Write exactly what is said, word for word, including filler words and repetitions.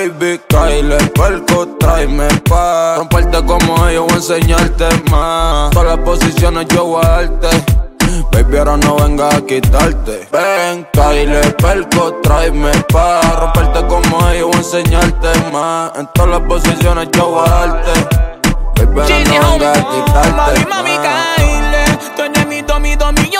Baby, Kyle, perco, tráeme pa' romperte como ellos, voy a enseñarte más. Todas las posiciones yo voy a darte. Baby, ahora no vengas a quitarte. Ven, Kyle, perco, tráeme pa' romperte como ellos, voy a enseñarte más. En todas las posiciones yo voy a darte. Baby, ahora no vengas a quitarte. Mami, mami, Kyle, tú eres mi, mi, mi,